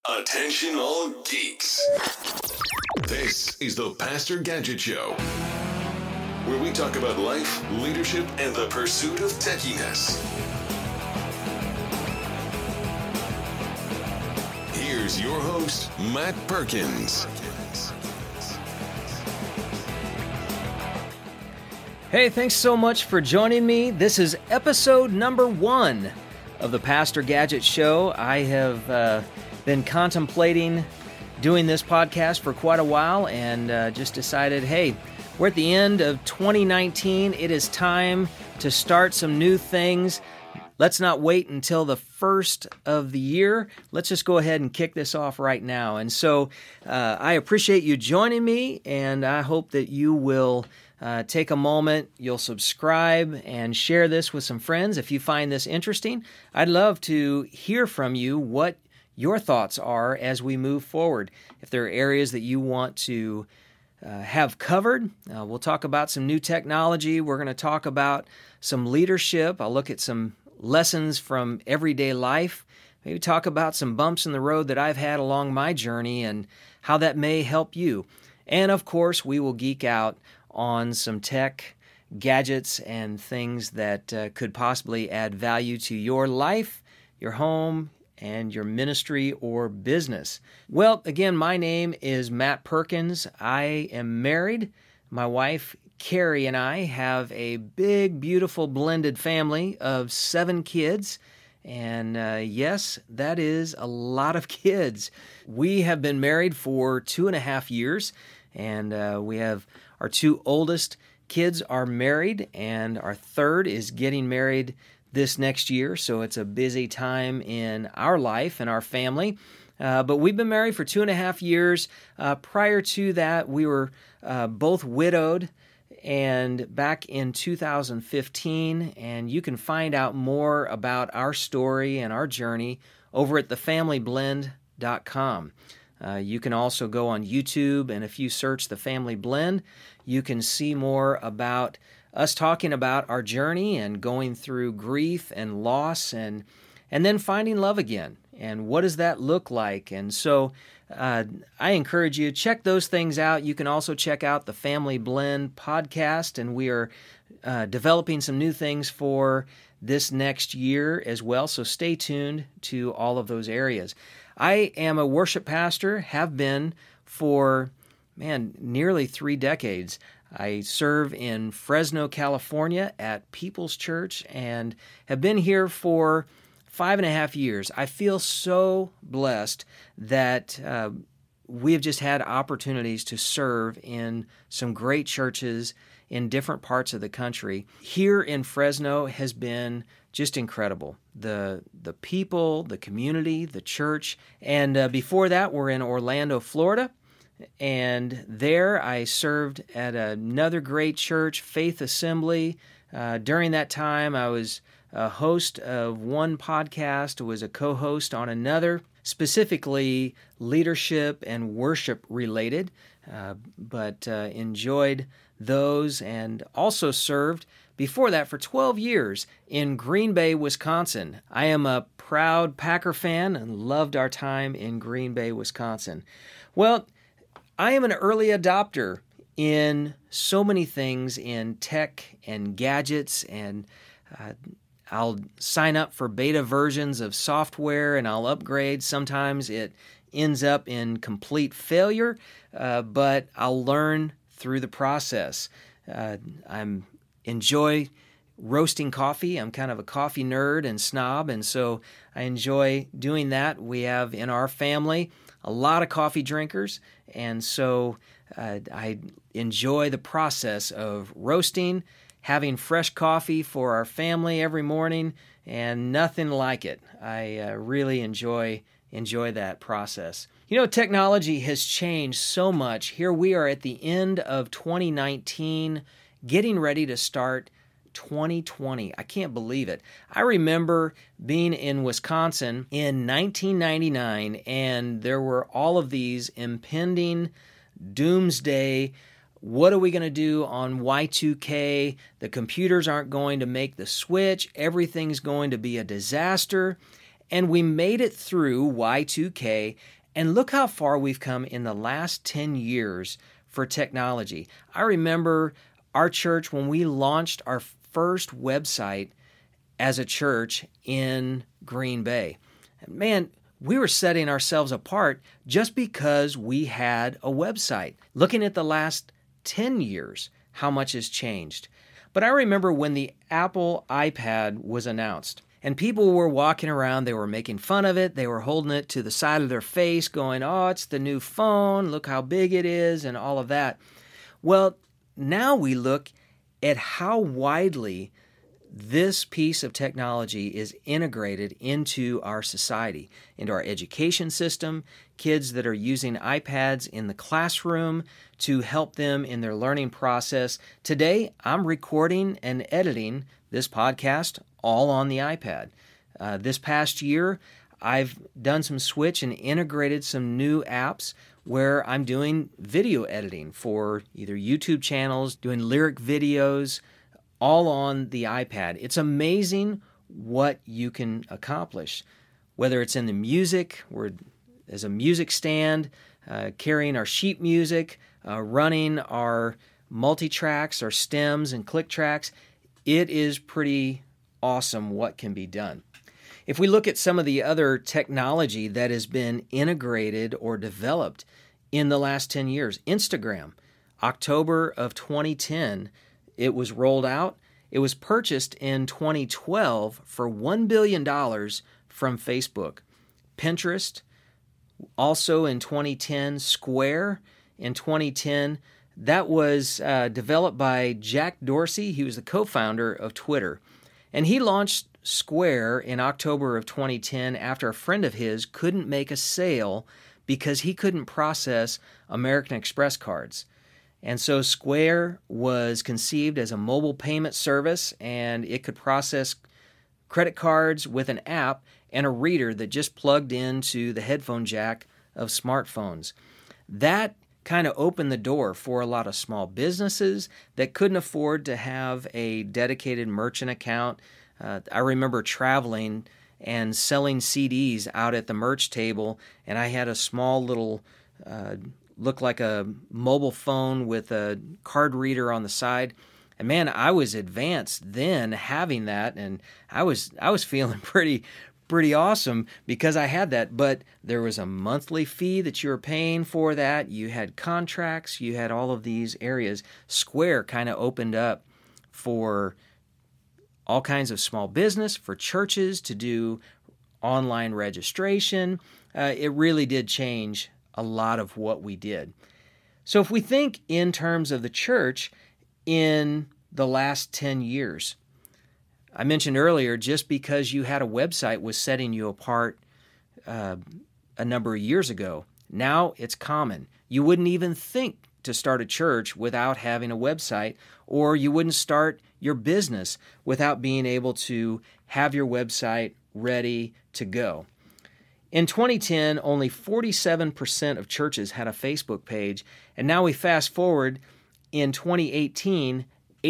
Attention all geeks. This is the Pastor Gadget Show, where we talk about life, leadership, and the pursuit of techiness. Here's your host, Matt Perkins. Hey, thanks so much for joining me. This is episode number 1 of the Pastor Gadget Show. I have been contemplating doing this podcast for quite a while and just decided, hey, we're at the end of 2019. It is time to start some new things. Let's not wait until the first of the year. Let's just go ahead and kick this off right now. And so I appreciate you joining me, and I hope that you will take a moment, you'll subscribe and share this with some friends if you find this interesting. I'd love to hear from you what your thoughts are as we move forward. If there are areas that you want to have covered, we'll talk about some new technology. We're going to talk about some leadership. I'll look at some lessons from everyday life. Maybe talk about some bumps in the road that I've had along my journey and how that may help you. And of course, we will geek out on some tech gadgets and things that could possibly add value to your life, your home, and your ministry or business. Well, again, my name is Matt Perkins. I am married. My wife, Carrie, and I have a big, beautiful blended family of 7 kids. And yes, that is a lot of kids. We have been married for 2.5 years, and we have our 2 oldest kids are married, and our 3rd is getting married this next year, so it's a busy time in our life and our family. But we've been married for 2.5 years. Prior to that, we were both widowed, and back in 2015, and you can find out more about our story and our journey over at thefamilyblend.com. You can also go on YouTube, and if you search The Family Blend, you can see more about us talking about our journey and going through grief and loss and then finding love again. And what does that look like? And so I encourage you, check those things out. You can also check out the Family Blend podcast, and we are developing some new things for this next year as well. So stay tuned to all of those areas. I am a worship pastor, have been for, nearly 3 decades. I serve in Fresno, California at People's Church and have been here for 5.5 years. I feel so blessed that we have just had opportunities to serve in some great churches in different parts of the country. Here in Fresno has been just incredible. The people, the community, the church. And before that, we're in Orlando, Florida. And there I served at another great church, Faith Assembly. During that time, I was a host of one podcast, was a co-host on another, specifically leadership and worship related, but enjoyed those, and also served before that for 12 years in Green Bay, Wisconsin. I am a proud Packer fan and loved our time in Green Bay, Wisconsin. Well, I am an early adopter in so many things in tech and gadgets, and I'll sign up for beta versions of software and I'll upgrade. Sometimes it ends up in complete failure, but I'll learn through the process. I enjoy roasting coffee. I'm kind of a coffee nerd and snob, and so I enjoy doing that. We have in our family a lot of coffee drinkers, and so I enjoy the process of roasting, having fresh coffee for our family every morning, and nothing like it. I really enjoy that process. You know, technology has changed so much. Here we are at the end of 2019, getting ready to start 2020. I can't believe it. I remember being in Wisconsin in 1999, and there were all of these impending doomsday. What are we going to do on Y2K? The computers aren't going to make the switch. Everything's going to be a disaster. And we made it through Y2K, and look how far we've come in the last 10 years for technology. I remember our church when we launched our first website as a church in Green Bay. Man, we were setting ourselves apart just because we had a website. Looking at the last 10 years, how much has changed. But I remember when the Apple iPad was announced, and people were walking around, they were making fun of it, they were holding it to the side of their face going, oh, it's the new phone, look how big it is, and all of that. Well, now we look at how widely this piece of technology is integrated into our society, into our education system, kids that are using iPads in the classroom to help them in their learning process. Today, I'm recording and editing this podcast all on the iPad. This past year, I've done some switch and integrated some new apps where I'm doing video editing for either YouTube channels, doing lyric videos, all on the iPad. It's amazing what you can accomplish, whether it's in the music, we're as a music stand, carrying our sheet music, running our multi-tracks, our stems and click tracks. It is pretty awesome what can be done. If we look at some of the other technology that has been integrated or developed in the last 10 years, Instagram, October of 2010, it was rolled out. It was purchased in 2012 for $1 billion from Facebook. Pinterest, also in 2010. Square in 2010. That was developed by Jack Dorsey. He was the co-founder of Twitter. And he launched Square in October of 2010 after a friend of his couldn't make a sale because he couldn't process American Express cards. And so Square was conceived as a mobile payment service, and it could process credit cards with an app and a reader that just plugged into the headphone jack of smartphones. That kind of opened the door for a lot of small businesses that couldn't afford to have a dedicated merchant account. I remember traveling and selling CDs out at the merch table, and I had a small little looked like a mobile phone with a card reader on the side. And man, I was advanced then having that, and I was feeling pretty awesome because I had that. But there was a monthly fee that you were paying for that. You had contracts, you had all of these areas. Square kind of opened up for all kinds of small business, for churches to do online registration. It really did change a lot of what we did. So if we think in terms of the church in the last 10 years, I mentioned earlier, just because you had a website was setting you apart a number of years ago. Now it's common. You wouldn't even think to start a church without having a website, or you wouldn't start your business without being able to have your website ready to go. In 2010, only 47% of churches had a Facebook page, and now we fast forward, in 2018,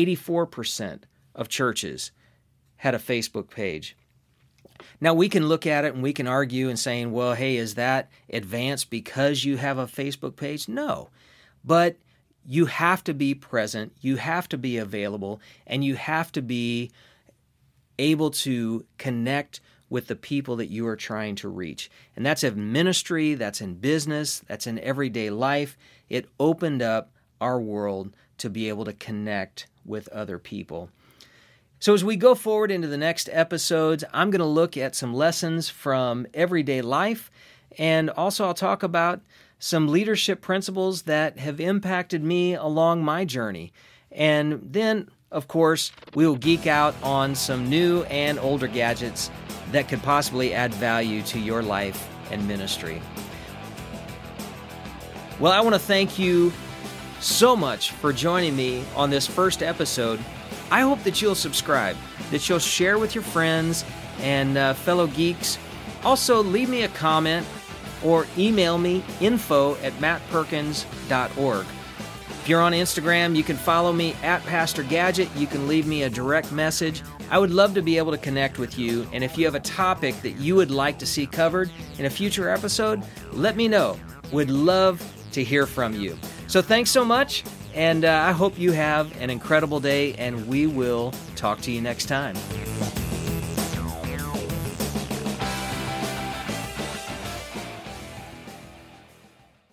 84% of churches had a Facebook page. Now we can look at it and we can argue and saying, well, hey, is that advanced because you have a Facebook page? No, but you have to be present, you have to be available, and you have to be able to connect with the people that you are trying to reach. And that's in ministry, that's in business, that's in everyday life. It opened up our world to be able to connect with other people. So as we go forward into the next episodes, I'm going to look at some lessons from everyday life, and also I'll talk about some leadership principles that have impacted me along my journey. And then, of course, we will geek out on some new and older gadgets that could possibly add value to your life and ministry. Well, I want to thank you so much for joining me on this first episode. I hope that you'll subscribe, that you'll share with your friends and fellow geeks. Also, leave me a comment or email me info@mattperkins.org. If you're on Instagram, you can follow me @Pastor Gadget. You can leave me a direct message. I would love to be able to connect with you, and if you have a topic that you would like to see covered in a future episode, let me know. Would love to hear from you. So thanks so much, and I hope you have an incredible day, and we will talk to you next time.